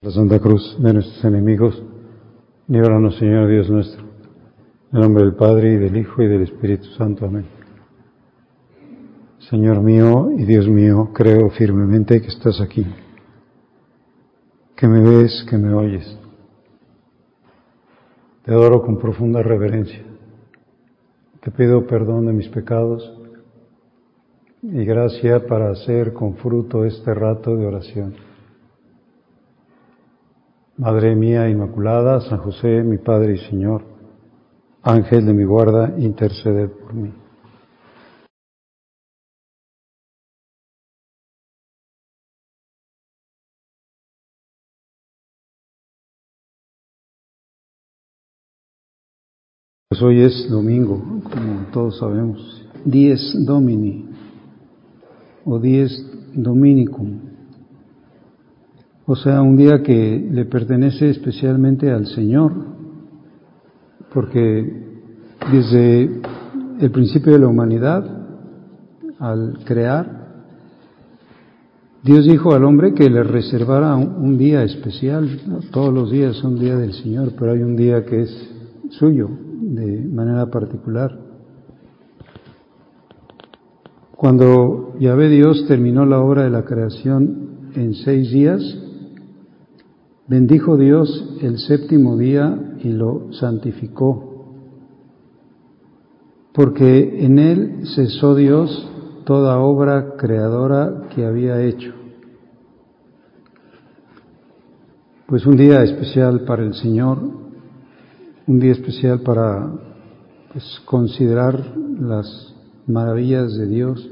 La Santa Cruz de nuestros enemigos, líbranos, Señor Dios nuestro, en el nombre del Padre, y del Hijo, y del Espíritu Santo. Amén. Señor mío y Dios mío, creo firmemente que estás aquí, que me ves, que me oyes. Te adoro con profunda reverencia. Te pido perdón de mis pecados y gracia para hacer con fruto este rato de oración. Madre mía Inmaculada, San José, mi Padre y Señor, Ángel de mi guarda, interceded por mí. Pues hoy es domingo, como todos sabemos, Dies Domini o Dies Dominicum, o sea, un día que le pertenece especialmente al Señor, porque desde el principio de la humanidad, al crear, Dios dijo al hombre que le reservara un día especial. ¿No? Todos los días son día del Señor, pero hay un día que es suyo, de manera particular. Cuando Yahvé Dios terminó la obra de la creación en 6 días, bendijo Dios el séptimo día y lo santificó, porque en él cesó Dios toda obra creadora que había hecho. Pues un día especial para el Señor, un día especial para considerar las maravillas de Dios.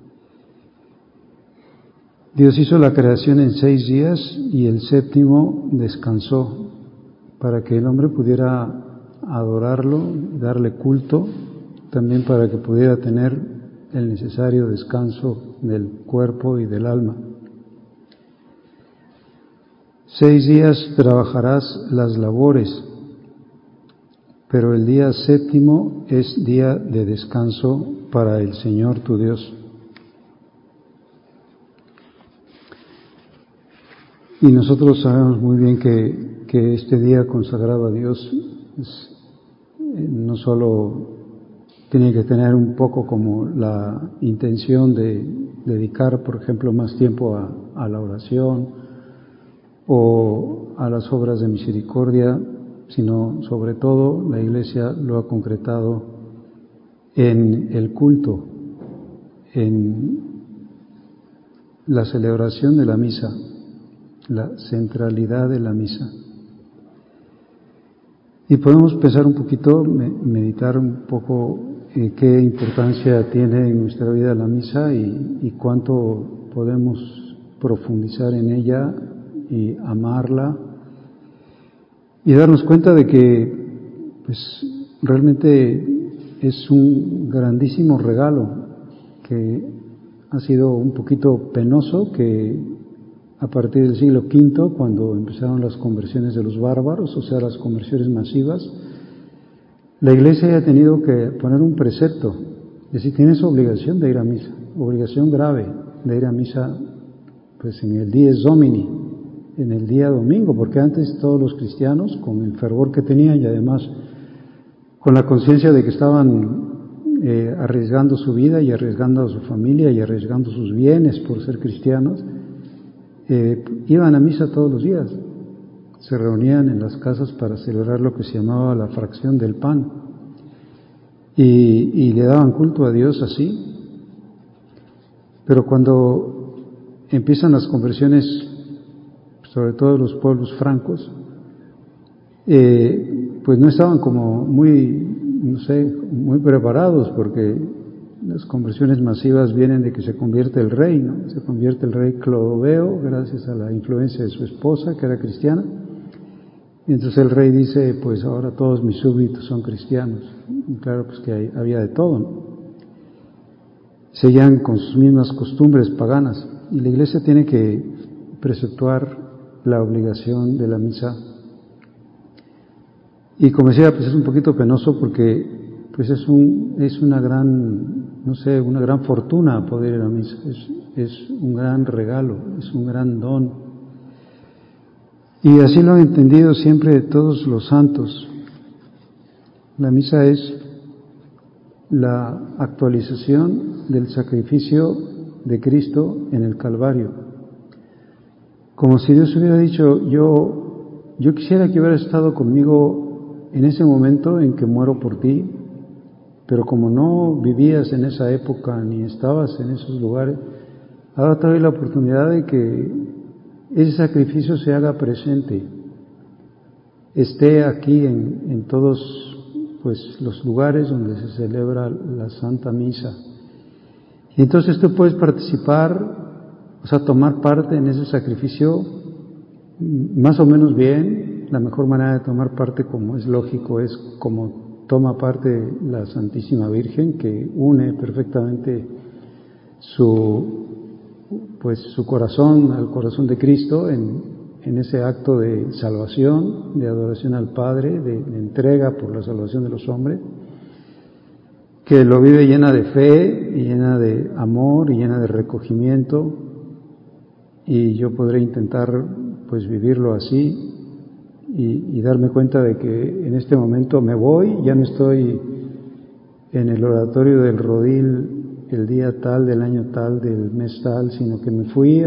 Dios hizo la creación en 6 días y el séptimo descansó para que el hombre pudiera adorarlo, darle culto, también para que pudiera tener el necesario descanso del cuerpo y del alma. 6 días trabajarás las labores, pero el día séptimo es día de descanso para el Señor tu Dios. Y nosotros sabemos muy bien que este día consagrado a Dios no solo tiene que tener un poco como la intención de dedicar, por ejemplo, más tiempo a la oración o a las obras de misericordia, sino sobre todo la Iglesia lo ha concretado en el culto, en la celebración de la misa, la centralidad de la misa. Y podemos pensar un poquito, meditar un poco qué importancia tiene en nuestra vida la misa y cuánto podemos profundizar en ella y amarla y darnos cuenta de que pues realmente es un grandísimo regalo que ha sido un poquito penoso que a partir del siglo V, cuando empezaron las conversiones de los bárbaros, o sea, las conversiones masivas, la Iglesia haya tenido que poner un precepto, es decir, tienes obligación de ir a misa, obligación grave de ir a misa, pues en el Dies Domini, en el día domingo, porque antes todos los cristianos, con el fervor que tenían y además con la conciencia de que estaban arriesgando su vida y arriesgando a su familia y arriesgando sus bienes por ser cristianos, iban a misa todos los días, se reunían en las casas para celebrar lo que se llamaba la fracción del pan y le daban culto a Dios así. Pero cuando empiezan las conversiones, sobre todo los pueblos francos, pues no estaban como muy preparados, porque las conversiones masivas vienen de que se convierte el rey, ¿no? Se convierte el rey Clodoveo gracias a la influencia de su esposa, que era cristiana. Y entonces el rey dice, pues ahora todos mis súbditos son cristianos. Y claro, pues que había de todo, ¿no? Seguían con sus mismas costumbres paganas. Y la Iglesia tiene que preceptuar la obligación de la misa. Y como decía, pues es un poquito penoso porque pues es una gran fortuna poder ir a misa, es un gran regalo, es un gran don. Y así lo han entendido siempre todos los santos. La misa es la actualización del sacrificio de Cristo en el Calvario. Como si Dios hubiera dicho, yo quisiera que hubieras estado conmigo en ese momento en que muero por ti, pero como no vivías en esa época ni estabas en esos lugares, ahora te doy la oportunidad de que ese sacrificio se haga presente, esté aquí en todos los lugares donde se celebra la Santa Misa. Y entonces tú puedes participar, tomar parte en ese sacrificio más o menos bien. La mejor manera de tomar parte, como es lógico, es como toma parte la Santísima Virgen, que une perfectamente su corazón al corazón de Cristo en ese acto de salvación, de adoración al Padre, de entrega por la salvación de los hombres, que lo vive llena de fe, y llena de amor, y llena de recogimiento, y yo podré intentar vivirlo así y darme cuenta de que en este momento me voy, ya no estoy en el oratorio del Rodil el día tal, del año tal, del mes tal, sino que me fui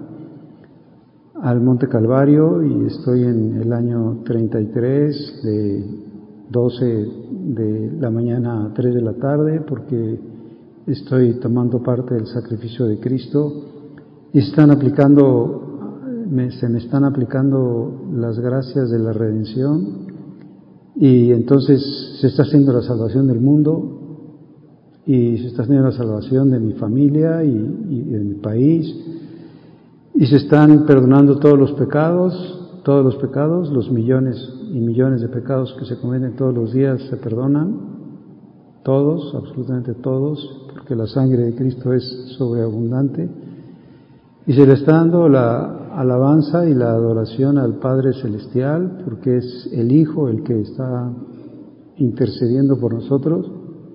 al Monte Calvario y estoy en el año 33 de 12 de la mañana a 3 de la tarde, porque estoy tomando parte del sacrificio de Cristo y se me están aplicando las gracias de la redención, y entonces se está haciendo la salvación del mundo y se está haciendo la salvación de mi familia y de mi país, y se están perdonando todos los pecados, los millones y millones de pecados que se cometen todos los días se perdonan, todos, absolutamente todos, porque la sangre de Cristo es sobreabundante, y se le está dando la alabanza y la adoración al Padre Celestial, porque es el Hijo el que está intercediendo por nosotros.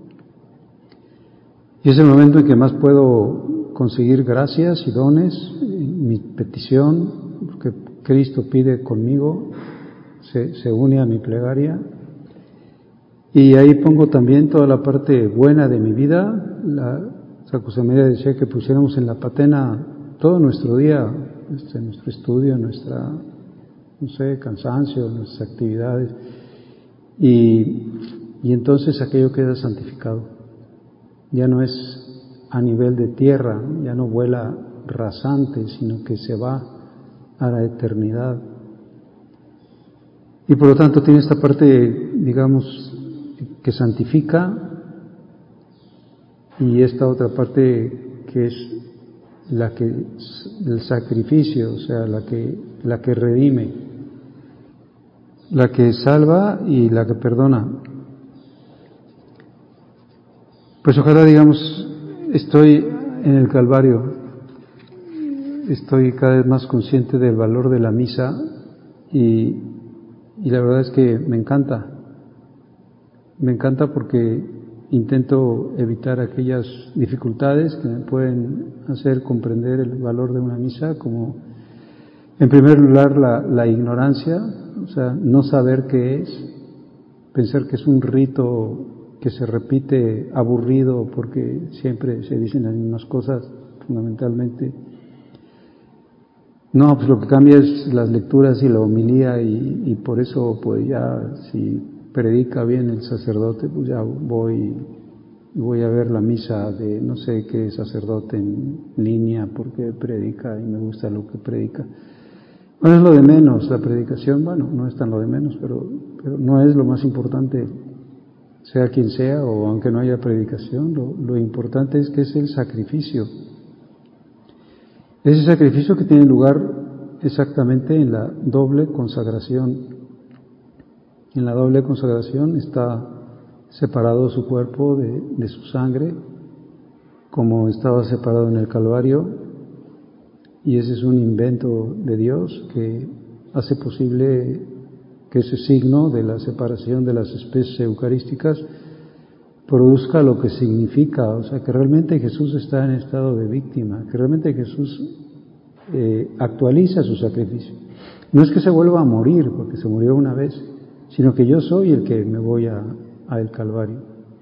Y es el momento en que más puedo conseguir gracias y dones, mi petición, porque Cristo pide conmigo, se une a mi plegaria, y ahí pongo también toda la parte buena de mi vida. San José María decía que pusiéramos en la patena todo nuestro día, nuestro estudio, nuestra, cansancio, nuestras actividades, y entonces aquello queda santificado. Ya no es a nivel de tierra, ya no vuela rasante, sino que se va a la eternidad. Y por lo tanto tiene esta parte, digamos, que santifica, y esta otra parte que es el sacrificio, o sea, la que redime, la que salva y la que perdona. Pues ojalá, digamos, estoy en el Calvario, estoy cada vez más consciente del valor de la misa, y la verdad es que me encanta porque intento evitar aquellas dificultades que me pueden hacer comprender el valor de una misa, como en primer lugar la ignorancia, o sea, no saber qué es, pensar que es un rito que se repite aburrido porque siempre se dicen las mismas cosas fundamentalmente. No, pues lo que cambia es las lecturas y la homilía, y por eso pues ya si predica bien el sacerdote, pues ya voy a ver la misa de no sé qué sacerdote en línea porque predica y me gusta lo que predica. Bueno, es lo de menos, la predicación, bueno, no es tan lo de menos, pero no es lo más importante, sea quien sea, o aunque no haya predicación, lo importante es que es el sacrificio. Ese sacrificio que tiene lugar exactamente en la doble consagración. En la doble consagración está separado su cuerpo de su sangre, como estaba separado en el Calvario, y ese es un invento de Dios que hace posible que ese signo de la separación de las especies eucarísticas produzca lo que significa, o sea, que realmente Jesús está en estado de víctima, que realmente Jesús actualiza su sacrificio. No es que se vuelva a morir, porque se murió una vez, sino que yo soy el que me voy a el Calvario.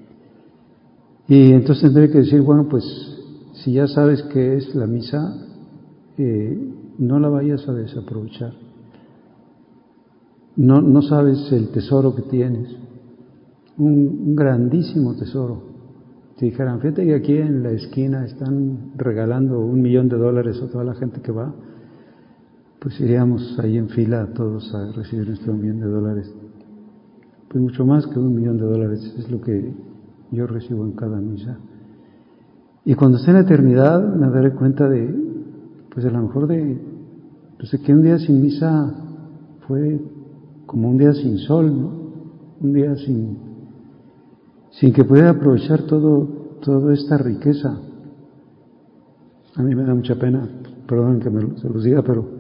Y entonces tendré que decir, bueno, pues si ya sabes qué es la misa, no la vayas a desaprovechar. No sabes el tesoro que tienes, un grandísimo tesoro. Si dijeran, fíjate que aquí en la esquina están regalando $1,000,000 a toda la gente que va, pues iríamos ahí en fila todos a recibir nuestro $1,000,000. Pues mucho más que $1,000,000 es lo que yo recibo en cada misa. Y cuando esté en la eternidad me daré cuenta pues a lo mejor de que un día sin misa fue como un día sin sol, ¿no? Un día sin que pudiera aprovechar toda esta riqueza. A mí me da mucha pena, perdón que se los diga, pero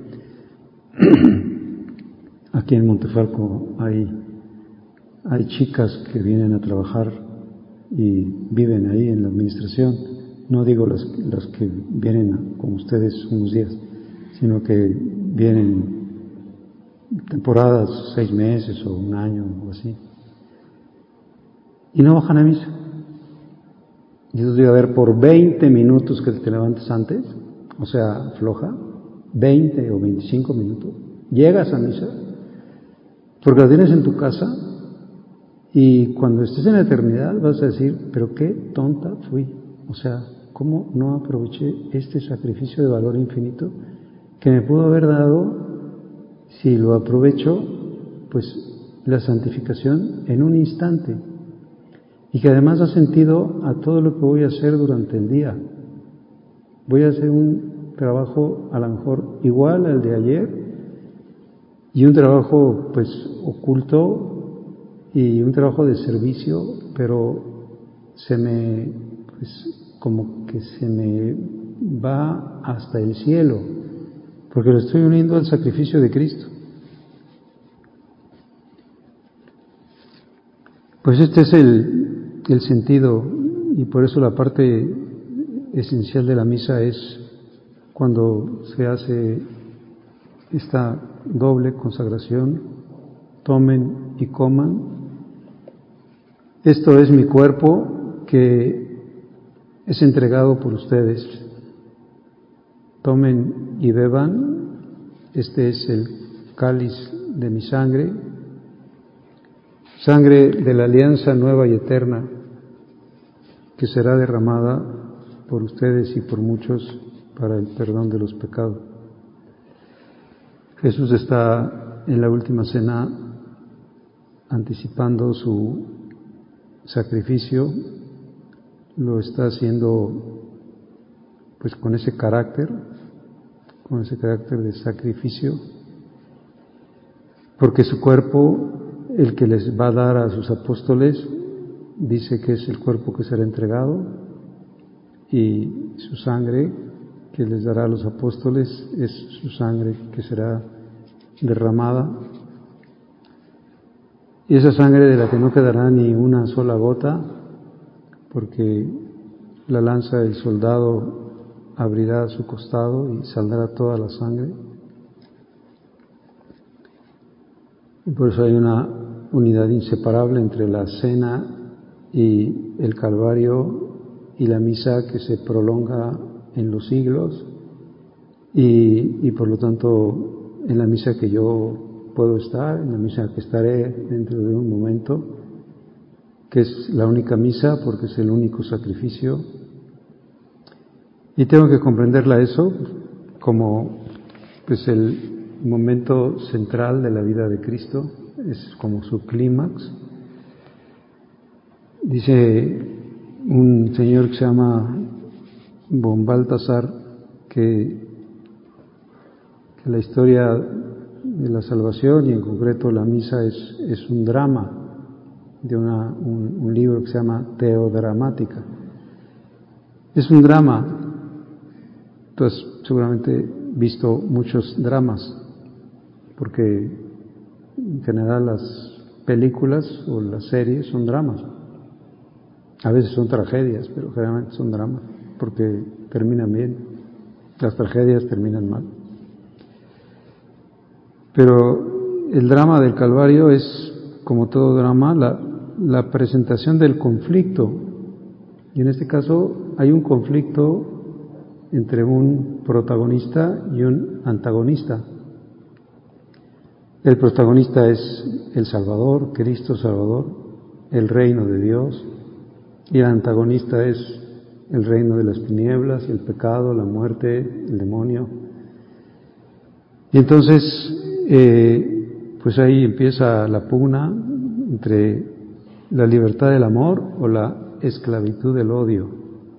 aquí en Montefalco hay chicas que vienen a trabajar y viven ahí en la administración. No digo las que vienen con ustedes unos días, sino que vienen temporadas, 6 meses o un año o así. Y no bajan a misa. Y eso digo, a ver, por 20 minutos que te levantes antes, o sea, floja, 20 o 25 minutos, llegas a misa, porque la tienes en tu casa, y cuando estés en la eternidad vas a decir, pero qué tonta fui. O sea, ¿cómo no aproveché este sacrificio de valor infinito que me pudo haber dado, si lo aprovecho, pues la santificación en un instante? Y que además da sentido a todo lo que voy a hacer durante el día. Voy a hacer un trabajo a lo mejor igual al de ayer, y un trabajo pues oculto, y un trabajo de servicio, pero como que se me va hasta el cielo, porque lo estoy uniendo al sacrificio de Cristo. Pues este es el sentido, y por eso la parte esencial de la misa es cuando se hace esta doble consagración: tomen y coman. Esto es mi cuerpo que es entregado por ustedes. Tomen y beban. Este es el cáliz de mi sangre, sangre de la alianza nueva y eterna, que será derramada por ustedes y por muchos para el perdón de los pecados. Jesús está en la última cena anticipando su sacrificio, lo está haciendo pues con ese carácter de sacrificio, porque su cuerpo, el que les va a dar a sus apóstoles, dice que es el cuerpo que será entregado, y su sangre que les dará a los apóstoles es su sangre que será derramada, y esa sangre de la que no quedará ni una sola gota, porque la lanza del soldado abrirá su costado y saldrá toda la sangre. Y por eso hay una unidad inseparable entre la cena y el Calvario y la misa, que se prolonga en los siglos, y por lo tanto en la misa que yo puedo estar, en la misa que estaré dentro de un momento, que es la única misa porque es el único sacrificio, y tengo que comprenderla eso como pues el momento central de la vida de Cristo, es como su clímax. Dice un señor que se llama von Balthasar que la historia de la salvación, y en concreto la misa, es un drama de un libro que se llama Teodramática. Es un drama. Tú has seguramente visto muchos dramas, porque en general las películas o las series son dramas. A veces son tragedias, pero generalmente son dramas, porque terminan bien. Las tragedias terminan mal. Pero el drama del Calvario es, como todo drama, la presentación del conflicto. Y en este caso hay un conflicto entre un protagonista y un antagonista. El protagonista es el Salvador, Cristo Salvador, el reino de Dios, y el antagonista es el reino de las tinieblas, el pecado, la muerte, el demonio. Y entonces, pues ahí empieza la pugna entre la libertad del amor o la esclavitud del odio.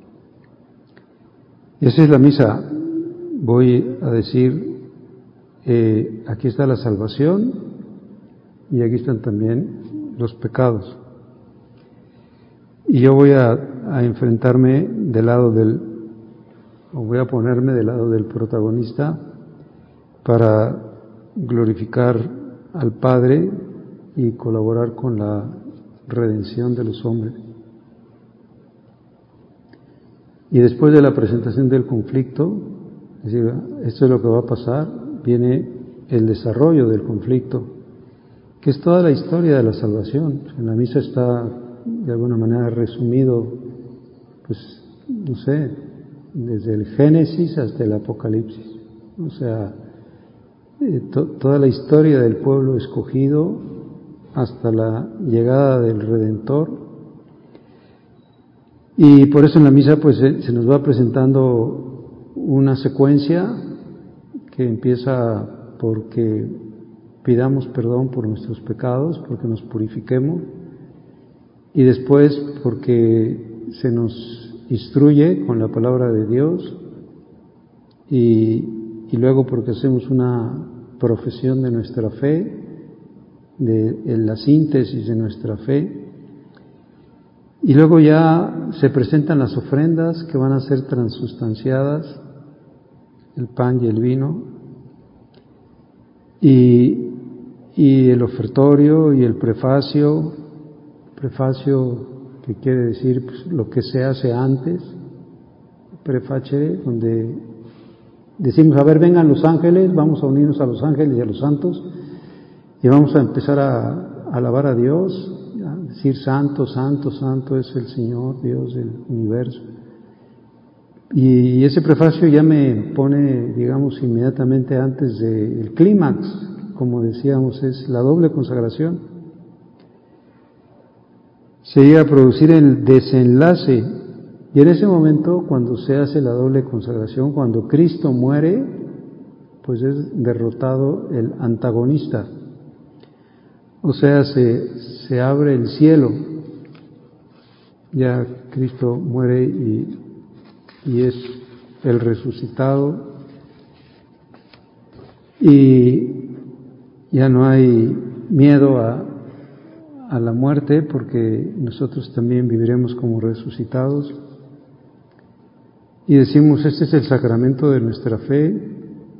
Y esa es la misa. Voy a decir, aquí está la salvación y aquí están también los pecados. Y yo voy a enfrentarme voy a ponerme del lado del protagonista para glorificar al Padre y colaborar con la redención de los hombres. Y después de la presentación del conflicto, es decir, esto es lo que va a pasar, viene el desarrollo del conflicto, que es toda la historia de la salvación. En la misa está de alguna manera resumido, pues, no sé, desde el Génesis hasta el Apocalipsis. O sea, toda la historia del pueblo escogido hasta la llegada del Redentor. Y por eso en la misa pues se nos va presentando una secuencia que empieza porque pidamos perdón por nuestros pecados, porque nos purifiquemos, y después porque se nos instruye con la palabra de Dios, y luego porque hacemos una profesión de nuestra fe, de la síntesis de nuestra fe, y luego ya se presentan las ofrendas que van a ser transustanciadas, el pan y el vino, y el ofertorio y el prefacio que quiere decir pues, lo que se hace antes, prefacere, donde decimos, a ver, vengan los ángeles, vamos a unirnos a los ángeles y a los santos, y vamos a empezar a alabar a Dios, a decir, santo, santo, santo es el Señor, Dios del universo. Y ese prefacio ya me pone, digamos, inmediatamente antes del clímax, como decíamos, es la doble consagración. Se llega a producir el desenlace, y en ese momento, cuando se hace la doble consagración, cuando Cristo muere, pues es derrotado el antagonista. O sea, se abre el cielo, ya Cristo muere y es el resucitado, y ya no hay miedo a la muerte, porque nosotros también viviremos como resucitados. Y decimos, este es el sacramento de nuestra fe,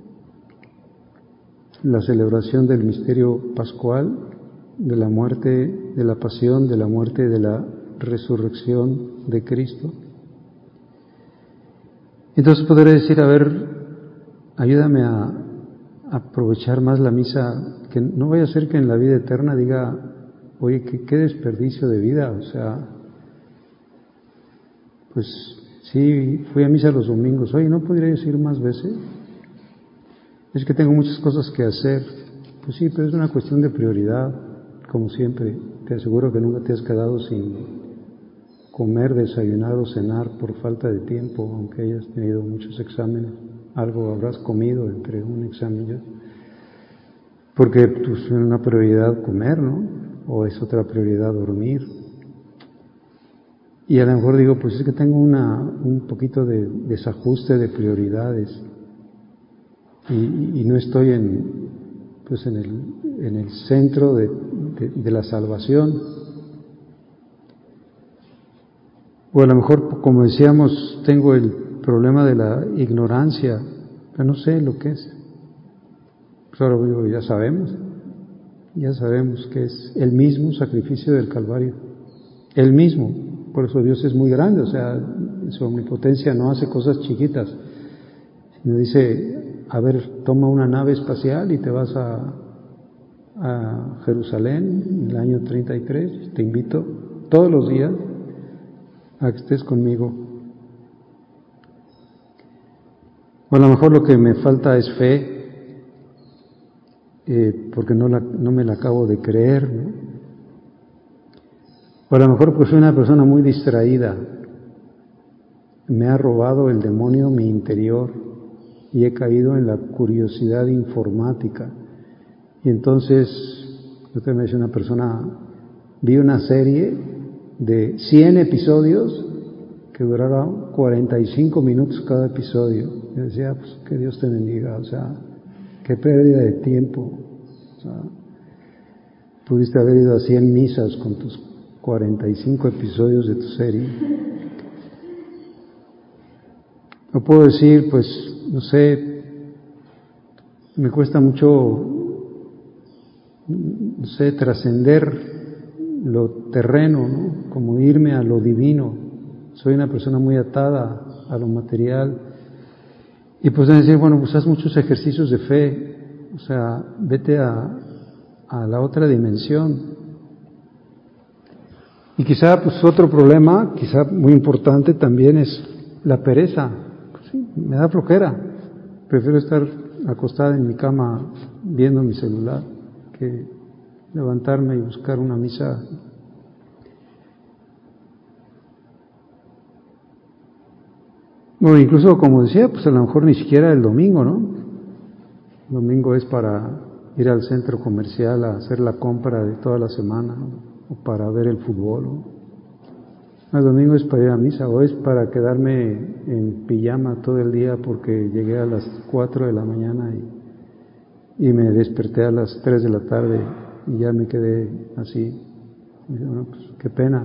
la celebración del misterio pascual, de la muerte, de la pasión, de la muerte y de la resurrección de Cristo. Entonces podré decir, a ver, ayúdame a aprovechar más la misa, que no vaya a ser que en la vida eterna diga, oye, qué desperdicio de vida, o sea, pues sí, fui a misa los domingos, oye, ¿no podrías ir más veces? Es que tengo muchas cosas que hacer. Pues sí, pero es una cuestión de prioridad, como siempre. Te aseguro que nunca te has quedado sin comer, desayunar o cenar por falta de tiempo, aunque hayas tenido muchos exámenes. Algo habrás comido entre un examen y otro. Porque pues, es una prioridad comer, ¿no? O es otra prioridad dormir. Y a lo mejor digo, pues es que tengo un poquito de desajuste de prioridades y no estoy en el centro de la salvación. O a lo mejor, como decíamos, tengo el problema de la ignorancia, pero no sé lo que es. Pues ahora digo, ya sabemos que es el mismo sacrificio del Calvario, el mismo. Por eso Dios es muy grande, o sea, en su omnipotencia no hace cosas chiquitas, sino dice, a ver, toma una nave espacial y te vas a a Jerusalén en el año 33, te invito todos los días a que estés conmigo. O a lo mejor lo que me falta es fe, porque no me la acabo de creer, ¿no? O a lo mejor pues soy una persona muy distraída, me ha robado el demonio mi interior y he caído en la curiosidad informática. Y entonces, usted me dice una persona, vi una serie de 100 episodios que durara 45 minutos cada episodio. Yo decía, pues que Dios te bendiga, o sea, qué pérdida de tiempo. O sea, pudiste haber ido a 100 misas con tus 45 episodios de tu serie. No puedo decir, pues, no sé, me cuesta mucho, no sé, trascender lo terreno, ¿no? Como irme a lo divino. Soy una persona muy atada a lo material. Y pues decir, bueno, pues haz muchos ejercicios de fe, o sea, vete a la otra dimensión. Y quizá, pues otro problema, quizá muy importante también es la pereza. Pues sí, me da flojera. Prefiero estar acostada en mi cama viendo mi celular que levantarme y buscar una misa. Bueno, incluso como decía, pues a lo mejor ni siquiera el domingo, ¿no? El domingo es para ir al centro comercial a hacer la compra de toda la semana, ¿no? O para ver el fútbol, ¿no? El domingo es para ir a misa, o es para quedarme en pijama todo el día porque llegué a las 4 de la mañana y me desperté a las 3 de la tarde y ya me quedé así. Y dije, bueno, pues qué pena,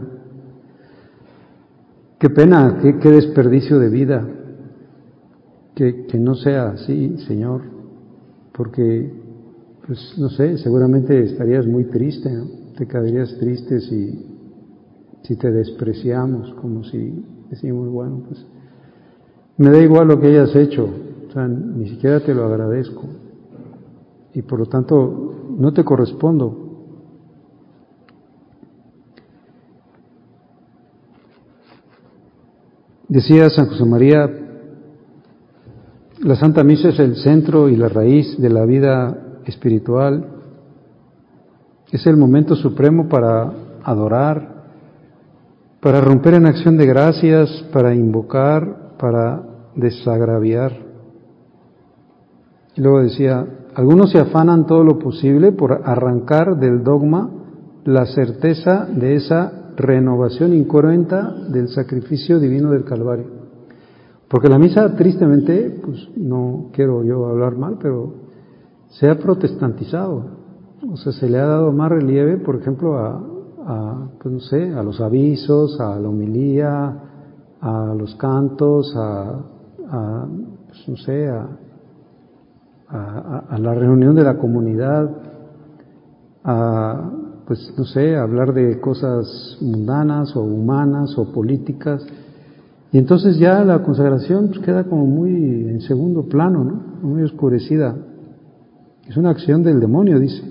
qué desperdicio de vida, que no sea así, Señor, porque, pues no sé, seguramente estarías muy triste, ¿no? Te quedarías triste si te despreciamos, como si decimos, bueno, pues me da igual lo que hayas hecho, o sea, ni siquiera te lo agradezco y por lo tanto no te correspondo. Decía San José María, la Santa Misa es el centro y la raíz de la vida espiritual, es el momento supremo para adorar, para romper en acción de gracias, para invocar, para desagraviar. Y luego decía, algunos se afanan todo lo posible por arrancar del dogma la certeza de esa renovación incruenta del sacrificio divino del Calvario. Porque la misa, tristemente, pues no quiero yo hablar mal, pero se ha protestantizado. O sea, se le ha dado más relieve, por ejemplo, pues no sé, a los avisos, a la homilía, a los cantos, pues no sé, a la reunión de la comunidad, pues no sé, a hablar de cosas mundanas o humanas o políticas. Y entonces ya la consagración pues queda como muy en segundo plano, ¿no? Muy oscurecida. Es una acción del demonio, dice.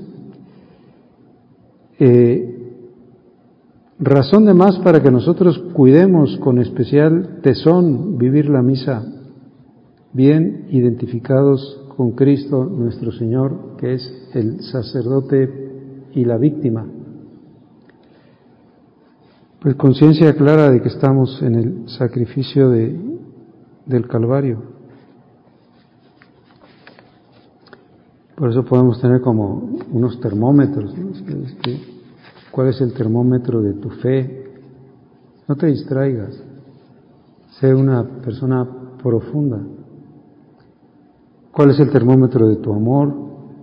Razón de más para que nosotros cuidemos con especial tesón vivir la misa, bien identificados con Cristo nuestro Señor, que es el sacerdote y la víctima. Pues conciencia clara de que estamos en el sacrificio del Calvario. Por eso podemos tener como unos termómetros, ¿no? ¿Cuál es el termómetro de tu fe? No te distraigas, sé una persona profunda. ¿Cuál es el termómetro de tu amor?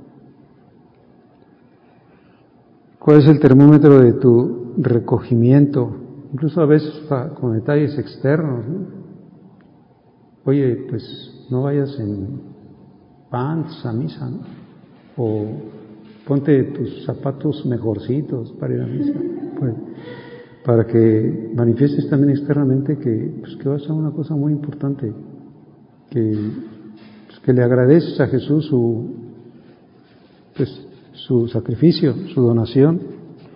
¿Cuál es el termómetro de tu recogimiento? Incluso a veces con detalles externos, ¿no? Oye, pues no vayas en pants a misa, ¿no? O ponte tus zapatos mejorcitos para ir a misa, pues, para que manifiestes también externamente que vas a una cosa muy importante, que le agradeces a Jesús su sacrificio, su donación.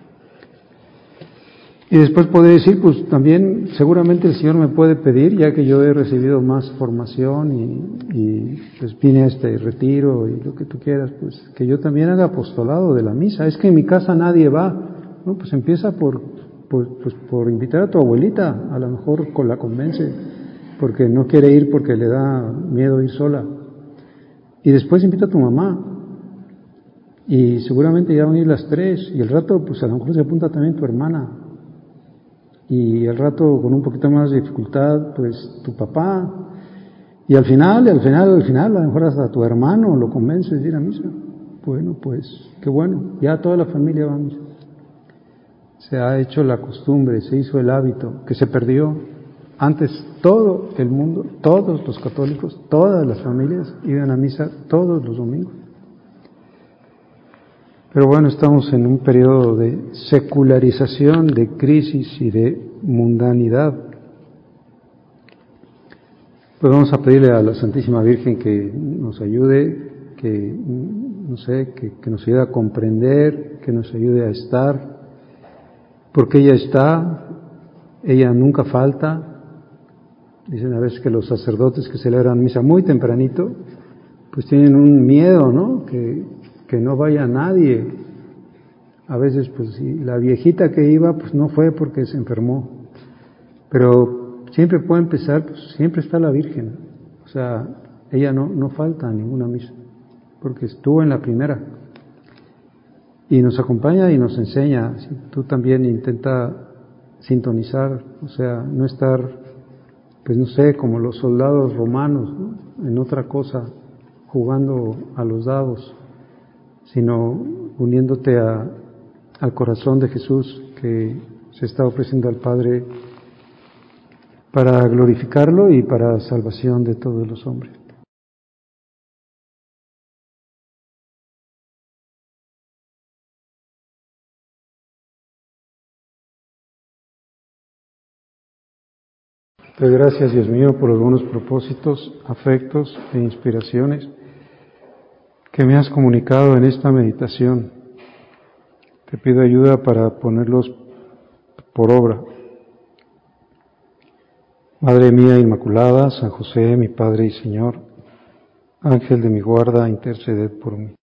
Y después poder decir, pues también seguramente el Señor me puede pedir, ya que yo he recibido más formación y pues vine a este retiro y lo que tú quieras, pues que yo también haga apostolado de la misa. Es que en mi casa nadie va, ¿no? Pues empieza por invitar a tu abuelita, a lo mejor la convence, porque no quiere ir porque le da miedo ir sola. Y después invita a tu mamá, y seguramente ya van a ir las tres, y el rato, pues a lo mejor se apunta también tu hermana. Y al rato, con un poquito más de dificultad, pues tu papá, y al final, a lo mejor hasta tu hermano lo convence de ir a misa. Bueno, pues, qué bueno, ya toda la familia va a misa. Se ha hecho la costumbre, se hizo el hábito, que se perdió. Antes todo el mundo, todos los católicos, todas las familias iban a misa todos los domingos. Pero bueno, estamos en un periodo de secularización, de crisis y de mundanidad. Pues vamos a pedirle a la Santísima Virgen que nos ayude, que nos ayude a comprender, que nos ayude a estar, porque ella está, ella nunca falta. Dicen a veces que los sacerdotes que celebran misa muy tempranito, pues tienen un miedo, ¿no? Que no vaya nadie. A veces, pues, si la viejita que iba, pues no fue porque se enfermó. Pero siempre puede empezar, pues siempre está la Virgen. O sea, ella no falta a ninguna misa, porque estuvo en la primera. Y nos acompaña y nos enseña. Tú también intenta sintonizar, o sea, no estar, pues no sé, como los soldados romanos, ¿no? En otra cosa, jugando a los dados, sino uniéndote al corazón de Jesús que se está ofreciendo al Padre para glorificarlo y para salvación de todos los hombres. Te doy gracias, Dios mío, por los buenos propósitos, afectos e inspiraciones que me has comunicado en esta meditación. Te pido ayuda para ponerlos por obra. Madre mía Inmaculada, San José, mi Padre y Señor, Ángel de mi guarda, interceded por mí.